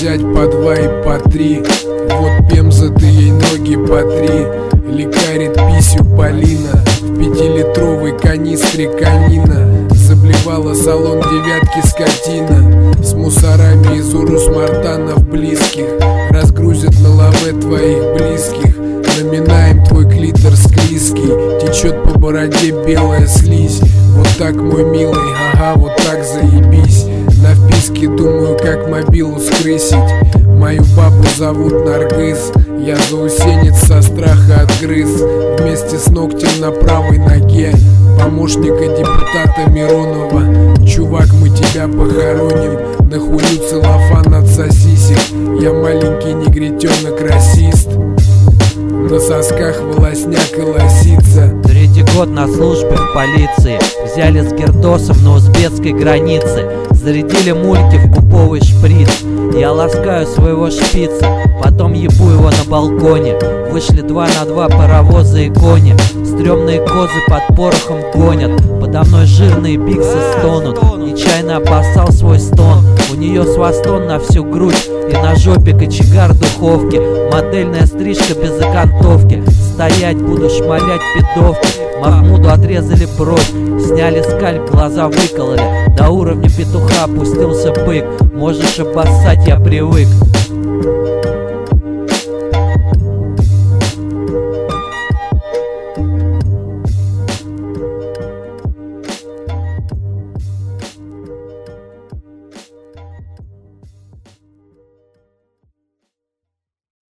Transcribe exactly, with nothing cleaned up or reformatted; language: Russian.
взять по два и по три. Вот Пемза, ты ей ноги потри. Лекарит писью Полина в пятилитровой канистре конина. Заблевала салон девятки скотина. С мусорами из урус-мартанов близких. Разгрузят на лаве твоих близких. Наминаем твой клитор склизкий. Течет по бороде белая слизь. Вот так, мой милый, ага, вот так заебись. На вписке думаю, как мобилу скрысить. Мою бабу зовут Наргиз. Я заусенец со страха отгрыз. Вместе с ногтем на правой ноге помощника депутата Миронова. Чувак, мы тебя похороним. Нахую целлофан от сосисек. Я маленький негритенок-расист. На сосках волосняк и лосица. Третий год на службе в полиции. Взяли с гердосом на узбекской границе. Зарядили мульки в куповый шприц. Я ласкаю своего шпица, потом ебу его на балконе. Вышли два на два паровозы и кони. Стрёмные козы под порохом гонят. Подо мной жирные биксы стонут. Нечаянно обоссал свой стон. У нее свастон на всю грудь. И на жопе кочегар духовки. Модельная стрижка без окантовки. Стоять буду шмалять пидовки. Махмуду отрезали бровь. Сняли скальп, глаза выкололи. До уровня петуха опустился бык. Можешь обоссать, я привык.